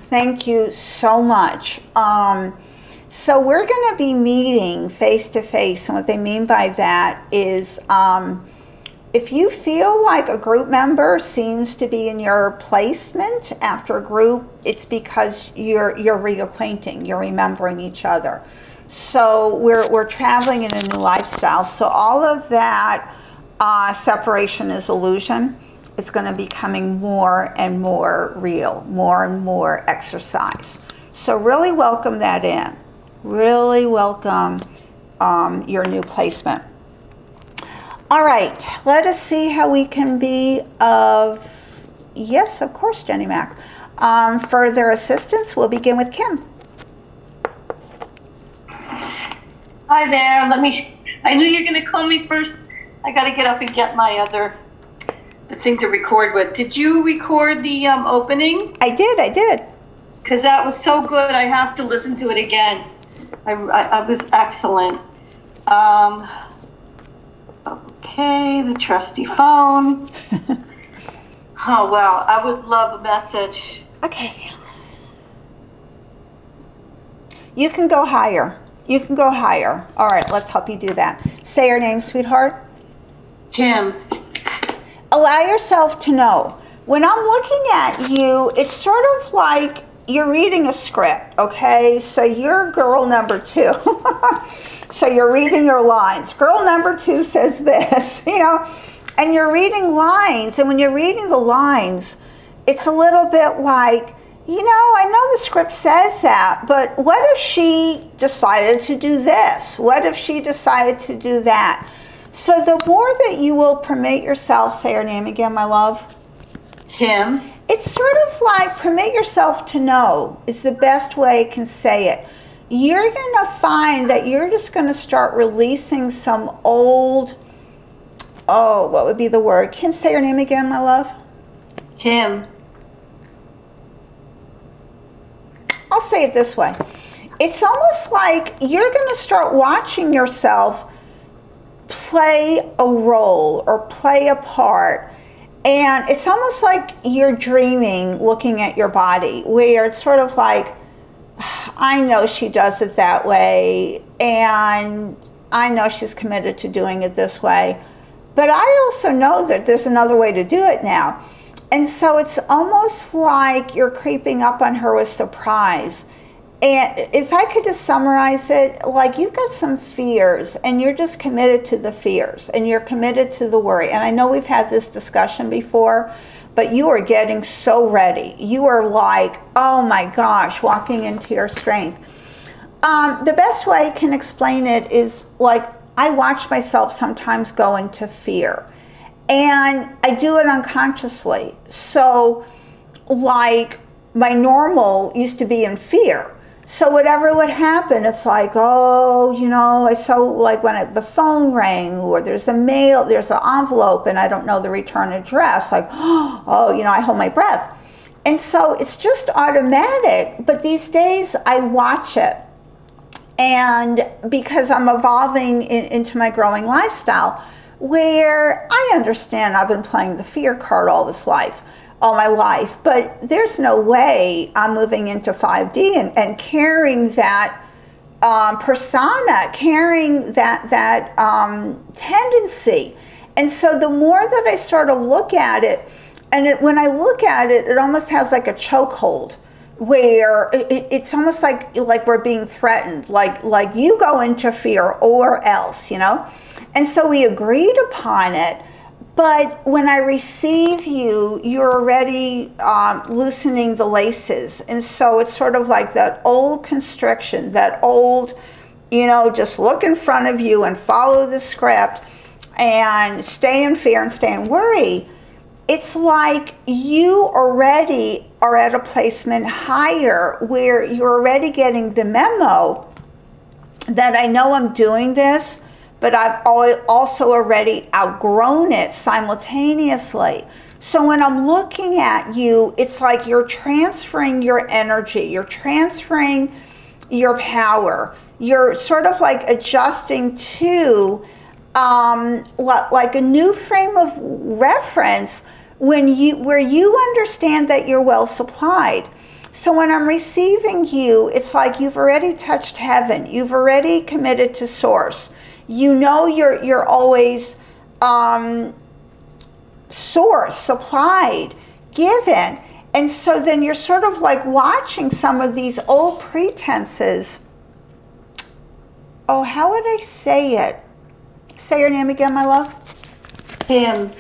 Thank you so much. So we're going to be meeting face to face, and what they mean by that is if you feel like a group member seems to be in your placement after a group, it's because you're reacquainting, you're remembering each other. So we're traveling in a new lifestyle. So all of that separation is illusion. It's going to be becoming more and more real, more and more exercise. So really welcome that in. Really welcome your new placement. All right, let us see how we can be of, yes, of course, Jenny Mac. Further assistance, we'll begin with Kim. Hi there, I knew you were gonna call me first. I gotta get up and get the thing to record with. Did you record the opening? I did. Because that was so good, I have to listen to it again. I was excellent. Okay, the trusty phone. Oh, wow, I would love a message. Okay. You can go higher. All right, let's help you do that. Say your name, sweetheart. Kim. Allow yourself to know. When I'm looking at you, it's sort of like you're reading a script, okay? So you're girl number 2. So you're reading your lines. Girl number 2 says this, and you're reading lines. And when you're reading the lines, it's a little bit like, I know the script says that, but what if she decided to do this? What if she decided to do that? So the more that you will permit yourself, say her name again, my love. Kim. It's sort of like permit yourself to know is the best way I can say it. You're going to find that you're just going to start releasing some old, what would be the word? Kim, say your name again, my love. Kim. I'll say it this way. It's almost like you're going to start watching yourself play a role or play a part. And it's almost like you're dreaming, looking at your body, where it's sort of like, I know she does it that way, and I know she's committed to doing it this way, but I also know that there's another way to do it now. And so it's almost like you're creeping up on her with surprise. And if I could just summarize it, like you've got some fears and you're just committed to the fears and you're committed to the worry. And I know we've had this discussion before, but you are getting so ready. You are like, oh my gosh, walking into your strength. The best way I can explain it is like I watch myself sometimes go into fear. And I do it unconsciously. So like my normal used to be in fear. So whatever would happen, it's like, I saw like when the phone rang or there's a mail, there's an envelope and I don't know the return address, like, I hold my breath. And so it's just automatic. But these days I watch it. And because I'm evolving into my growing lifestyle, where I understand I've been playing the fear card all my life, but there's no way I'm moving into 5D and carrying that persona, carrying that tendency. And so the more that I sort of look at it, when I look at it, it almost has like a chokehold, where it's almost like we're being threatened, like you go into fear or else, And so we agreed upon it. But when I receive you, you're already loosening the laces. And so it's sort of like that old constriction, that old, just look in front of you and follow the script and stay in fear and stay in worry. It's like you already are at a placement higher where you're already getting the memo that I know I'm doing this, but I've also already outgrown it simultaneously. So when I'm looking at you, it's like you're transferring your energy, you're transferring your power, you're sort of like adjusting to like a new frame of reference where you understand that you're well supplied. So when I'm receiving you, it's like you've already touched heaven. You've already committed to source. You know you're always source, supplied, given. And so then you're sort of like watching some of these old pretenses. Oh, how would I say it? Say your name again, my love. Kim.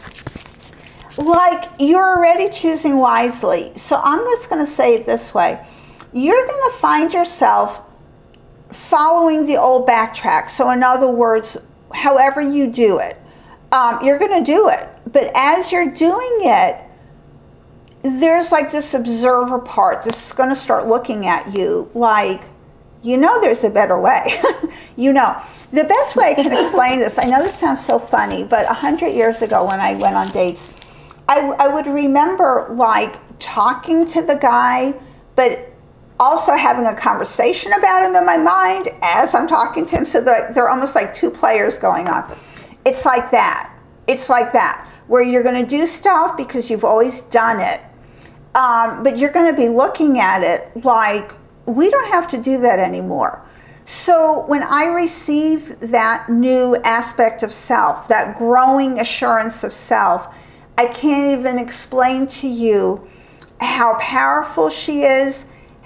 Like you're already choosing wisely. So I'm just going to say it this way. You're going to find yourself following the old backtrack. So in other words, however you do it, you're going to do it. But as you're doing it, there's like this observer part that's going to start looking at you like, there's a better way. The best way I can explain this, I know this sounds so funny, but 100 years ago when I went on dates, I would remember like talking to the guy, but also having a conversation about him in my mind as I'm talking to him. So they're almost like two players going on. It's like that. It's like that, where you're going to do stuff because you've always done it. But you're going to be looking at it like, we don't have to do that anymore. So when I receive that new aspect of self, that growing assurance of self, I can't even explain to you how powerful she is,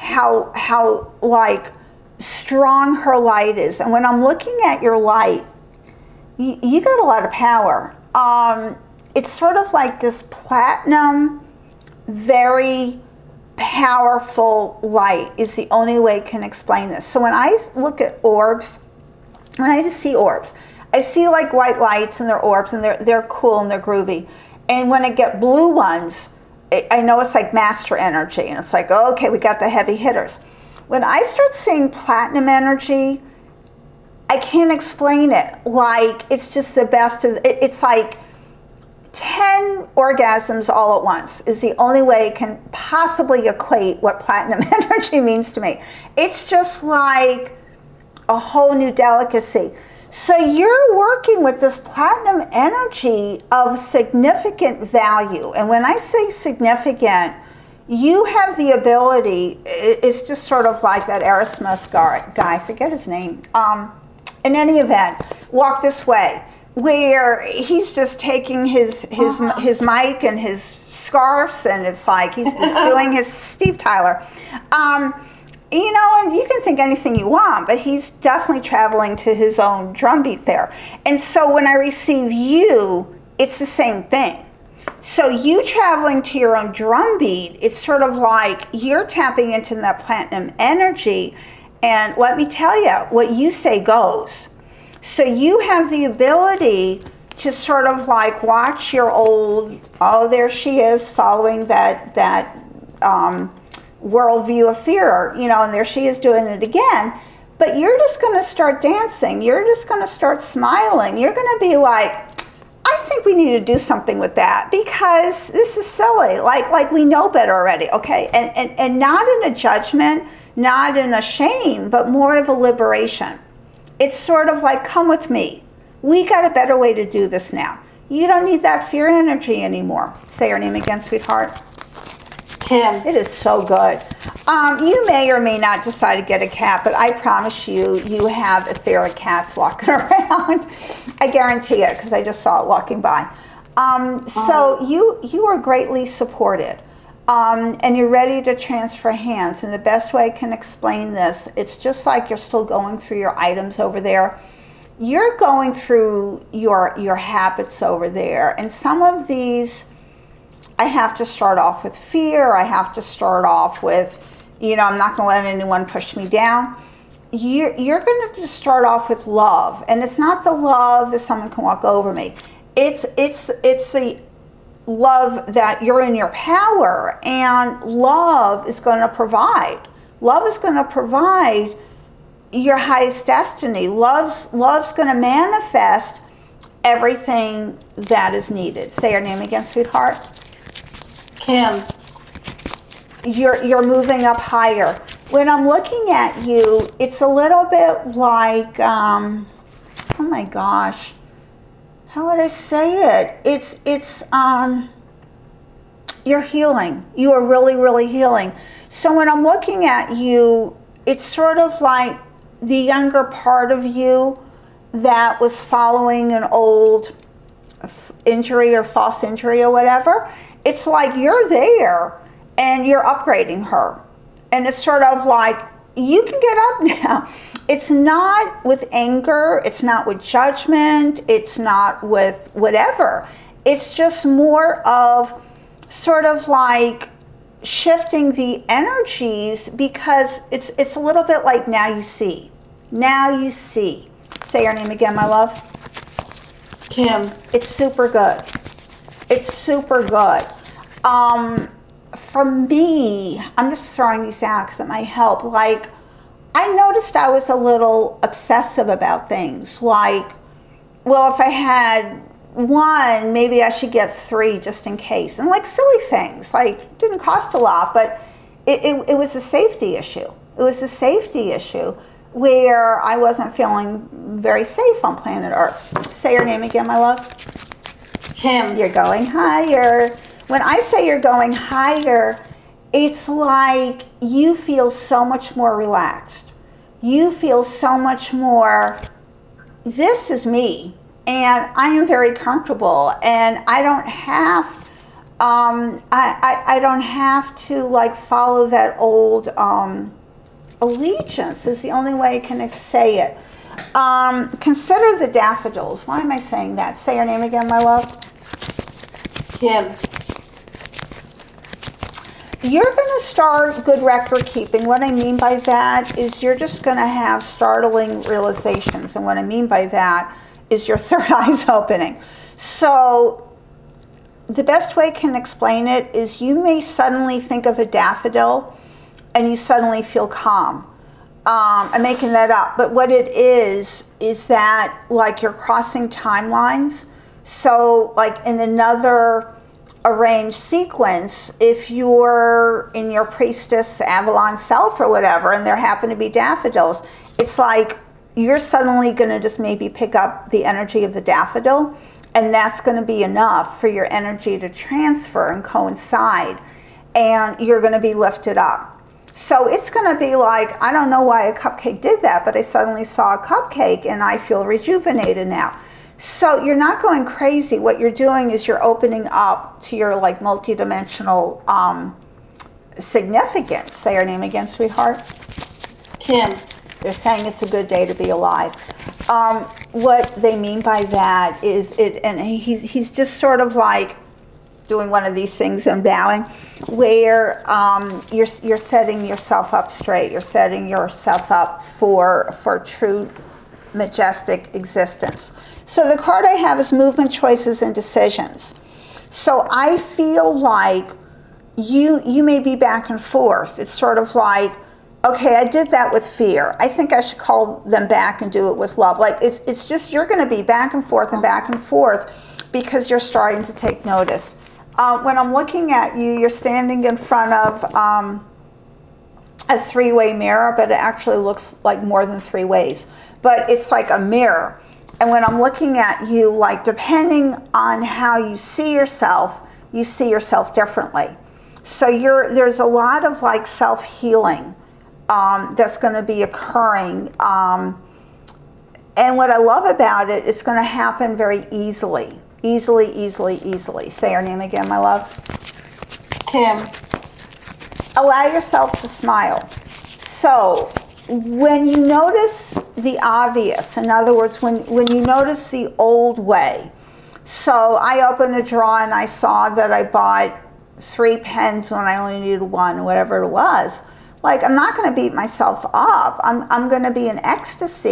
how like strong her light is. And when I'm looking at your light, you got a lot of power. It's sort of like this platinum, very powerful light is the only way I can explain this. So when I look at orbs, when I just see orbs, I see like white lights and they're orbs and they're cool and they're groovy. And when I get blue ones, I know it's like master energy, and it's like, oh, okay, we got the heavy hitters. When I start seeing platinum energy, I can't explain it. Like, it's just the best of, it's like 10 orgasms all at once is the only way I can possibly equate what platinum energy means to me. It's just like a whole new delicacy. So you're working with this platinum energy of significant value. And when I say significant, you have the ability, it's just sort of like that Aerosmith guy, I forget his name. In any event, Walk This Way, where he's just taking his mic and his scarves, and it's like he's just doing his Steve Tyler. And you can think anything you want, but he's definitely traveling to his own drumbeat there. And so when I receive you, it's the same thing. So you traveling to your own drumbeat, it's sort of like you're tapping into that platinum energy. And let me tell you, what you say goes. So you have the ability to sort of like watch your old, oh, there she is following that worldview of fear, and there she is doing it again. But you're just going to start dancing. You're just going to start smiling. You're going to be like, I think we need to do something with that because this is silly. Like we know better already, okay? And not in a judgment, not in a shame, but more of a liberation. It's sort of like, come with me. We got a better way to do this now. You don't need that fear energy anymore. Say your name again, sweetheart. Kim. It is so good. You may or may not decide to get a cat, but I promise you have etheric cats walking around. I guarantee it because I just saw it walking by. So you are greatly supported. And you're ready to transfer hands. And the best way I can explain this, it's just like you're still going through your items over there. You're going through your habits over there. And some of these, I have to start off with fear. I have to start off with, I'm not going to let anyone push me down. You're going to just start off with love. And it's not the love that someone can walk over me. It's the love that you're in your power, and love is going to provide. Love is going to provide your highest destiny. Love's going to manifest everything that is needed. Say your name again, sweetheart. Kim. You're moving up higher. When I'm looking at you, it's a little bit like, oh my gosh, how would I say it? It's you're healing. You are really, really healing. So when I'm looking at you, it's sort of like the younger part of you that was following an old injury or false injury or whatever. It's like you're there and you're upgrading her. And it's sort of like, you can get up now. It's not with anger. It's not with judgment. It's not with whatever. It's just more of sort of like shifting the energies, because it's a little bit like now you see. Now you see. Say your name again, my love. Kim. It's super good. It's super good. For me, I'm just throwing these out because it might help. Like, I noticed I was a little obsessive about things. Like, well, if I had one, maybe I should get 3 just in case. And like silly things, like didn't cost a lot, but it was a safety issue. It was a safety issue where I wasn't feeling very safe on planet Earth. Say your name again, my love. Kim. You're going higher. When I say you're going higher, it's like you feel so much more relaxed. You feel so much more, this is me, and I am very comfortable, and I don't have, I don't have to like follow that old allegiance is the only way I can say it. Consider the daffodils. Why am I saying that? Say your name again, my love. Kim. You're going to start good record keeping. What I mean by that is you're just going to have startling realizations. And what I mean by that is your third eye's opening. So the best way I can explain it is you may suddenly think of a daffodil and you suddenly feel calm. I'm making that up. But what it is that like you're crossing timelines. So like in another arranged sequence, if you're in your priestess Avalon self or whatever, and there happen to be daffodils, it's like you're suddenly going to just maybe pick up the energy of the daffodil, and that's going to be enough for your energy to transfer and coincide, and you're going to be lifted up. So it's going to be like, I don't know why a cupcake did that, but I suddenly saw a cupcake and I feel rejuvenated now. So you're not going crazy. What you're doing is you're opening up to your like multidimensional significance. Say your name again, sweetheart. Kim. They're saying it's a good day to be alive. What they mean by that is it, and he's just sort of like doing one of these things and bowing, where you're setting yourself up straight. You're setting yourself up for true majestic existence. So the card I have is movement, choices, and decisions. So I feel like you may be back and forth. It's sort of like, okay, I did that with fear. I think I should call them back and do it with love. Like it's just, you're going to be back and forth because you're starting to take notice. When I'm looking at you, you're standing in front of a 3-way mirror, but it actually looks like more than 3 ways. But it's like a mirror. And when I'm looking at you, like depending on how you see yourself differently. So there's a lot of like self-healing that's going to be occurring. And what I love about it, it's going to happen very easily. Easily. Say your name again, my love. Kim. Allow yourself to smile. So when you notice the obvious, in other words, when you notice the old way, so I opened a drawer and I saw that I bought 3 pens when I only needed 1, whatever it was. Like, I'm not going to beat myself up. I'm going to be in ecstasy